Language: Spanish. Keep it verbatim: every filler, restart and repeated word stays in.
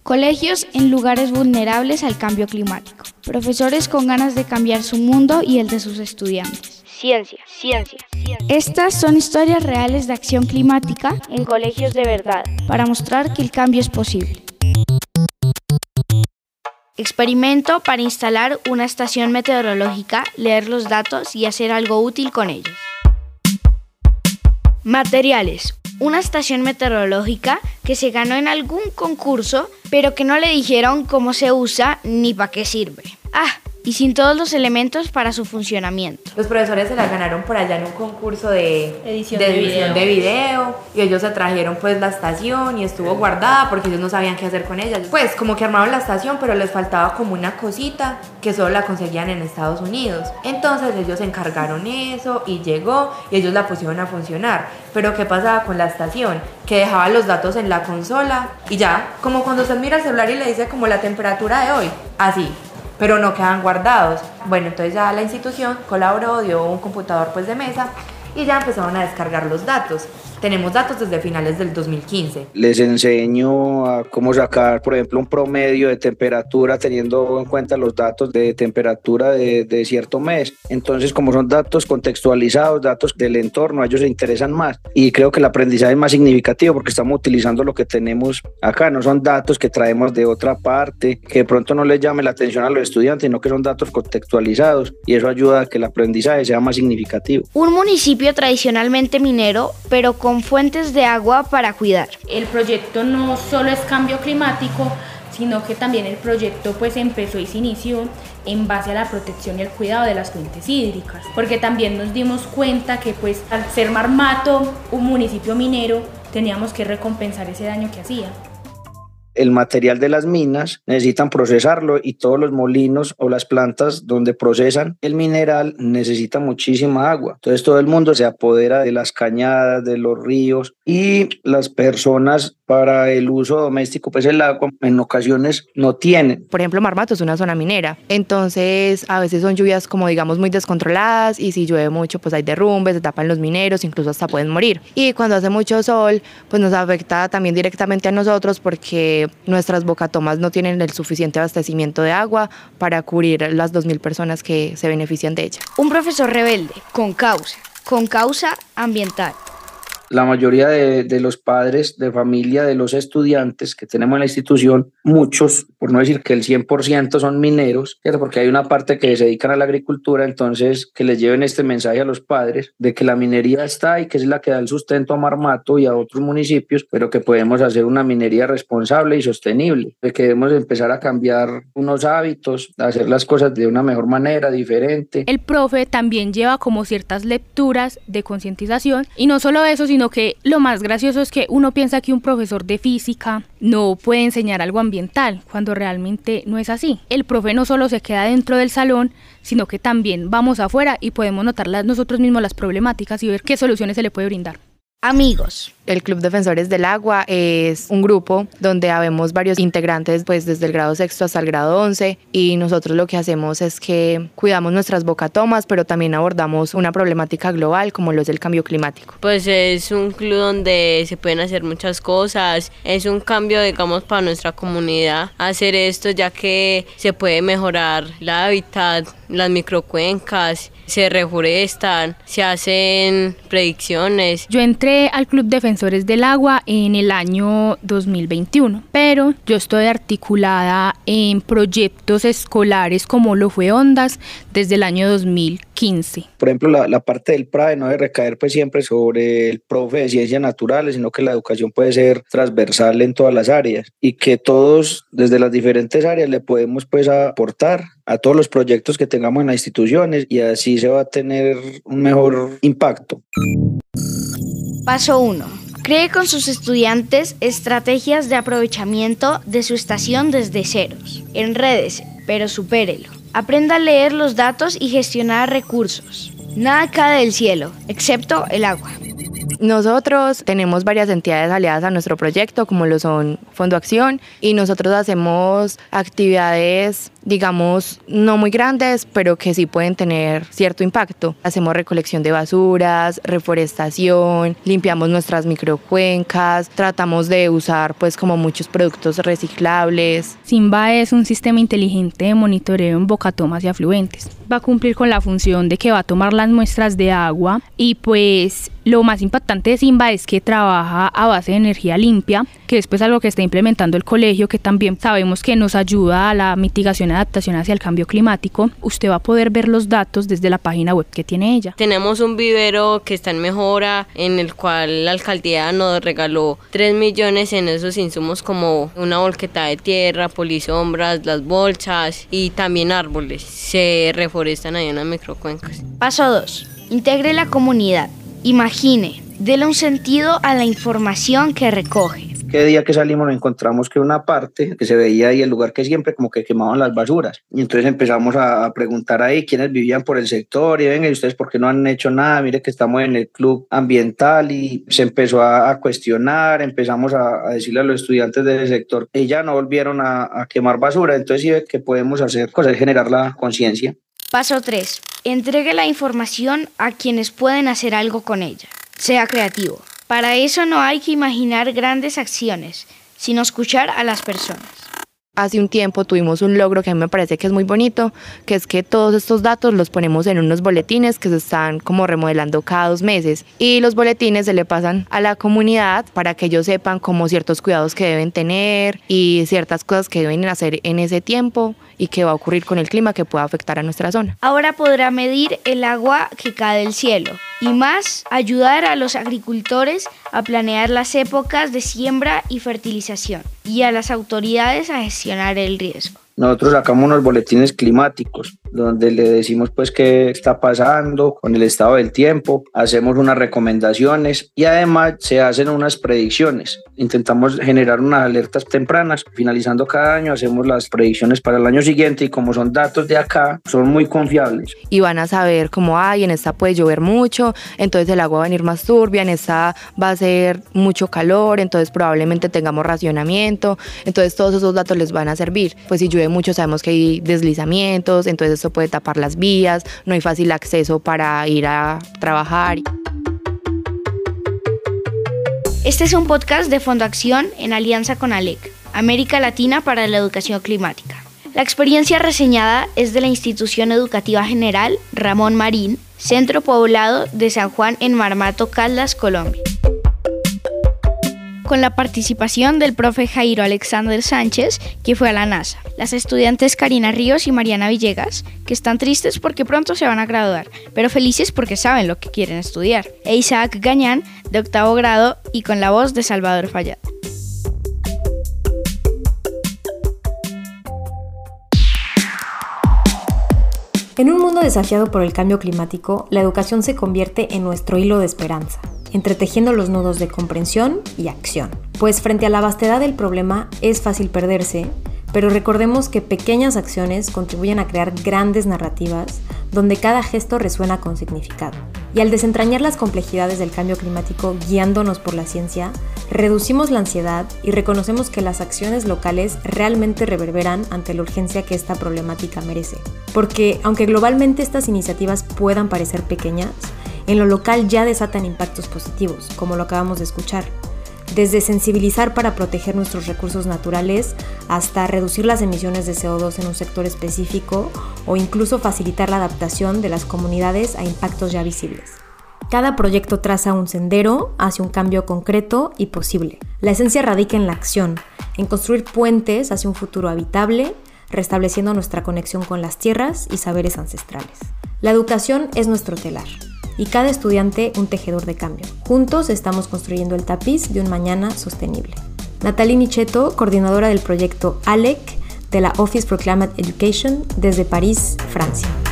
Colegios en lugares vulnerables al cambio climático. Profesores con ganas de cambiar su mundo y el de sus estudiantes. Ciencia, ciencia, ciencia. Estas son historias reales de acción climática en colegios de verdad, para mostrar que el cambio es posible. Experimento para instalar una estación meteorológica, leer los datos y hacer algo útil con ellos. Materiales. Una estación meteorológica que se ganó en algún concurso, pero que no le dijeron cómo se usa ni para qué sirve. Ah, y sin todos los elementos para su funcionamiento. Los profesores se la ganaron por allá en un concurso de edición de, de, edición video. de video y ellos se trajeron pues la estación y estuvo guardada porque ellos no sabían qué hacer con ella. Pues como que armaron la estación, pero les faltaba como una cosita que solo la conseguían en Estados Unidos. Entonces ellos encargaron eso y llegó y ellos la pusieron a funcionar. Pero ¿qué pasaba con la estación? Que dejaba los datos en la consola y ya, como cuando usted mira el celular y le dice como la temperatura de hoy, así, pero no quedan guardados. Bueno, entonces ya la institución colaboró, dio un computador pues de mesa y ya empezaron a descargar los datos. Tenemos datos desde finales del dos mil quince. Les enseño a cómo sacar, por ejemplo, un promedio de temperatura teniendo en cuenta los datos de temperatura de, de cierto mes. Entonces, como son datos contextualizados, datos del entorno, a ellos se interesan más. Y creo que el aprendizaje es más significativo porque estamos utilizando lo que tenemos acá. No son datos que traemos de otra parte, que de pronto no les llame la atención a los estudiantes, sino que son datos contextualizados. Y eso ayuda a que el aprendizaje sea más significativo. Un municipio tradicionalmente minero, pero con fuentes de agua para cuidar. El proyecto no solo es cambio climático, sino que también el proyecto pues empezó y se inició en base a la protección y el cuidado de las fuentes hídricas, porque también nos dimos cuenta que pues al ser Marmato un municipio minero teníamos que recompensar ese daño que hacía. El material de las minas necesitan procesarlo y todos los molinos o las plantas donde procesan el mineral necesitan muchísima agua. Entonces todo el mundo se apodera de las cañadas, de los ríos y las personas para el uso doméstico, pues el agua en ocasiones no tienen. Por ejemplo, Marmato es una zona minera, entonces a veces son lluvias como digamos muy descontroladas y si llueve mucho pues hay derrumbes, se tapan los mineros, incluso hasta pueden morir. Y cuando hace mucho sol pues nos afecta también directamente a nosotros porque nuestras bocatomas no tienen el suficiente abastecimiento de agua para cubrir las dos mil personas que se benefician de ella. Un profesor rebelde, con causa, con causa ambiental. La mayoría de, de los padres de familia de los estudiantes que tenemos en la institución, muchos, por no decir que el cien por ciento son mineros, ¿cierto? Porque hay una parte que se dedican a la agricultura, entonces que les lleven este mensaje a los padres de que la minería está y que es la que da el sustento a Marmato y a otros municipios, pero que podemos hacer una minería responsable y sostenible, de que debemos empezar a cambiar unos hábitos, a hacer las cosas de una mejor manera, diferente. El profe también lleva como ciertas lecturas de concientización y no solo eso, sino que lo más gracioso es que uno piensa que un profesor de física no puede enseñar algo ambiental, cuando realmente no es así. El profe no solo se queda dentro del salón, sino que también vamos afuera y podemos notar las, nosotros mismos las problemáticas y ver qué soluciones se le puede brindar. Amigos. El Club Defensores del Agua es un grupo donde habemos varios integrantes pues desde el grado sexto hasta el grado once y nosotros lo que hacemos es que cuidamos nuestras bocatomas, pero también abordamos una problemática global como lo es el cambio climático. Pues es un club donde se pueden hacer muchas cosas, es un cambio digamos para nuestra comunidad hacer esto ya que se puede mejorar el hábitat, las microcuencas, se reforestan, se hacen predicciones. Yo entré al Club Defensores del Agua en el año dos mil veintiuno, pero yo estoy articulada en proyectos escolares como lo fue Ondas desde el año dos mil quince. Por ejemplo, la, la parte del P R A E no debe recaer pues siempre sobre el profe de ciencias naturales, sino que la educación puede ser transversal en todas las áreas y que todos desde las diferentes áreas le podemos pues aportar a todos los proyectos que tengamos en las instituciones y así se va a tener un mejor impacto. Paso uno. Cree con sus estudiantes estrategias de aprovechamiento de su estación desde ceros. Enrédese, pero supérelo. Aprenda a leer los datos y gestionar recursos. Nada cae del cielo, excepto el agua. Nosotros tenemos varias entidades aliadas a nuestro proyecto, como lo son Fondo Acción, y nosotros hacemos actividades, digamos, no muy grandes, pero que sí pueden tener cierto impacto. Hacemos recolección de basuras, reforestación, limpiamos nuestras microcuencas, tratamos de usar pues como muchos productos reciclables. SIMBA es un sistema inteligente de monitoreo en bocatomas y afluentes. Va a cumplir con la función de que va a tomar las muestras de agua y pues lo más impactante de SIMBA es que trabaja a base de energía limpia, que es pues algo que está implementando el colegio, que también sabemos que nos ayuda a la mitigación y adaptación hacia el cambio climático. Usted va a poder ver los datos desde la página web que tiene ella. Tenemos un vivero que está en mejora, en el cual la alcaldía nos regaló tres millones en esos insumos como una volqueta de tierra, polisombras, las bolsas y también árboles. Se reforestan ahí en las microcuencas. Paso dos. Integre la comunidad. Imagine, dele un sentido a la información que recoge. Qué día que salimos nos encontramos que una parte que se veía ahí, el lugar que siempre como que quemaban las basuras. Y entonces empezamos a, a preguntar ahí quiénes vivían por el sector y venga, ¿y ustedes por qué no han hecho nada? Mire que estamos en el club ambiental y se empezó a, a cuestionar, empezamos a, a decirle a los estudiantes del sector y ya no volvieron a, a quemar basura. Entonces sí ve que podemos hacer cosas, generar la conciencia. Paso tres. Entregue la información a quienes pueden hacer algo con ella. Sea creativo. Para eso no hay que imaginar grandes acciones, sino escuchar a las personas. Hace un tiempo tuvimos un logro que a mí me parece que es muy bonito, que es que todos estos datos los ponemos en unos boletines que se están como remodelando cada dos meses y los boletines se le pasan a la comunidad para que ellos sepan como ciertos cuidados que deben tener y ciertas cosas que deben hacer en ese tiempo y qué va a ocurrir con el clima que pueda afectar a nuestra zona. Ahora podrá medir el agua que cae del cielo y más ayudar a los agricultores a planear las épocas de siembra y fertilización y a las autoridades a gestionar el riesgo. Nosotros sacamos unos boletines climáticos donde le decimos pues qué está pasando con el estado del tiempo, hacemos unas recomendaciones y además se hacen unas predicciones. Intentamos generar unas alertas tempranas. Finalizando cada año hacemos las predicciones para el año siguiente y como son datos de acá, son muy confiables. Y van a saber cómo hay, en esta puede llover mucho, entonces el agua va a venir más turbia, en esta va a ser mucho calor, entonces probablemente tengamos racionamiento, entonces todos esos datos les van a servir. Pues si llueve mucho sabemos que hay deslizamientos, entonces eso puede tapar las vías, no hay fácil acceso para ir a trabajar. Este es un podcast de Fondo Acción en alianza con ALEC, América Latina para la Educación Climática. La experiencia reseñada es de la Institución Educativa General Ramón Marín, Centro Poblado de San Juan en Marmato, Caldas, Colombia. Con la participación del profe Jairo Alexander Sánchez, que fue a la NASA, las estudiantes Karina Ríos y Mariana Villegas, que están tristes porque pronto se van a graduar, pero felices porque saben lo que quieren estudiar, e Isaac Gañán, de octavo grado, y con la voz de Salvador Fayad. En un mundo desafiado por el cambio climático, la educación se convierte en nuestro hilo de esperanza, entretejiendo los nudos de comprensión y acción. Pues frente a la vastedad del problema es fácil perderse, pero recordemos que pequeñas acciones contribuyen a crear grandes narrativas donde cada gesto resuena con significado. Y al desentrañar las complejidades del cambio climático guiándonos por la ciencia, reducimos la ansiedad y reconocemos que las acciones locales realmente reverberan ante la urgencia que esta problemática merece. Porque aunque globalmente estas iniciativas puedan parecer pequeñas, en lo local ya desatan impactos positivos, como lo acabamos de escuchar. Desde sensibilizar para proteger nuestros recursos naturales hasta reducir las emisiones de C O dos en un sector específico o incluso facilitar la adaptación de las comunidades a impactos ya visibles. Cada proyecto traza un sendero hacia un cambio concreto y posible. La esencia radica en la acción, en construir puentes hacia un futuro habitable, restableciendo nuestra conexión con las tierras y saberes ancestrales. La educación es nuestro telar y cada estudiante un tejedor de cambio. Juntos estamos construyendo el tapiz de un mañana sostenible. Natalie Nicheto, coordinadora del proyecto ALEC de la Office for Climate Education desde París, Francia.